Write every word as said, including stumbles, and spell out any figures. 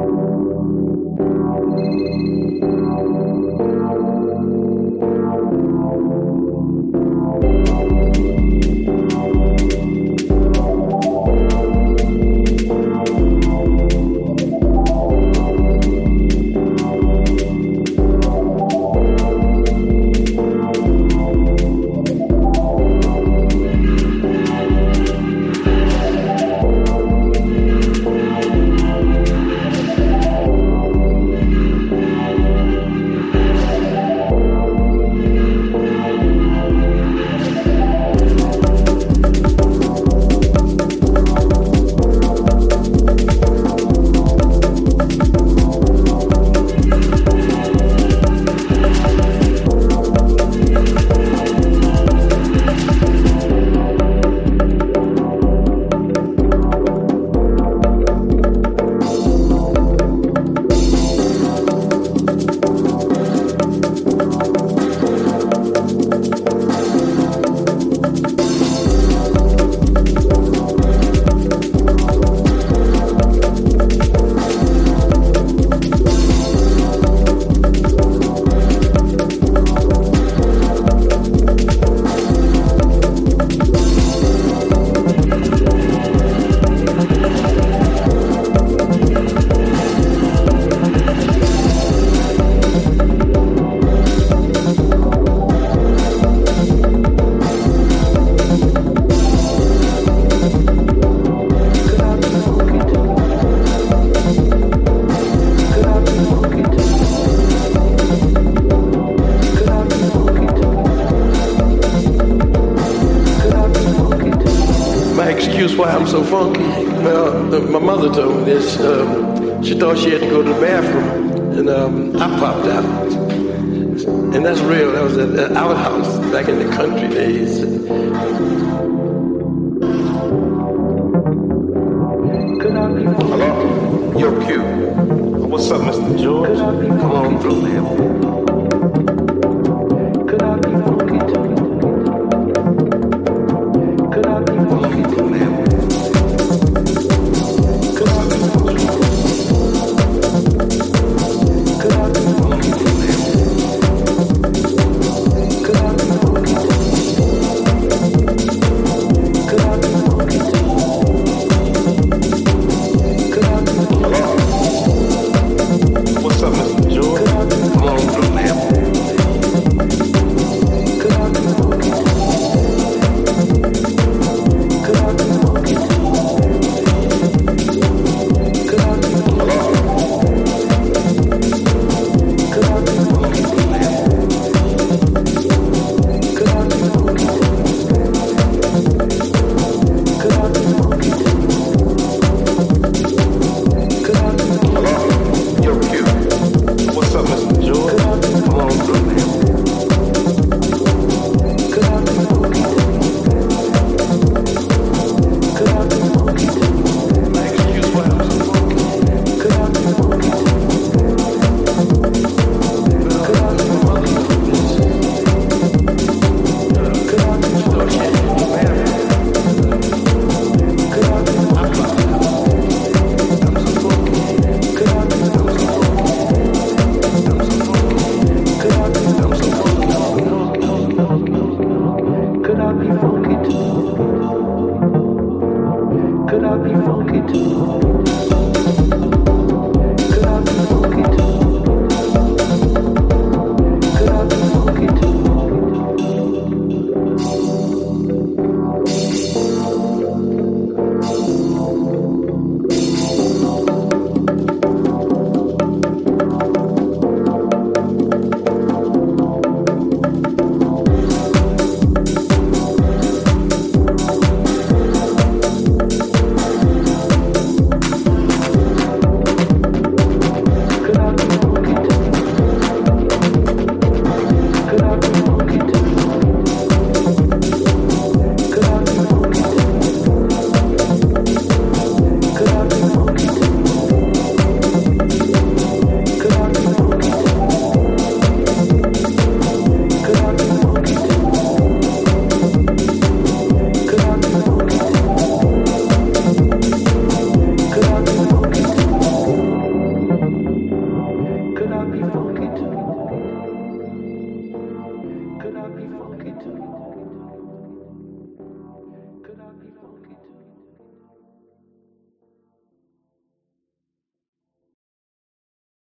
excuse why I'm so funky? Well, the, my mother told me this. Um, she thought she had to go to the bathroom, and um, I popped out. And that's real. That was at, at our house back in the country days. Hello? Yo, Q. What's up, Mister George? Come on through, man. Excuse what I'm so funky.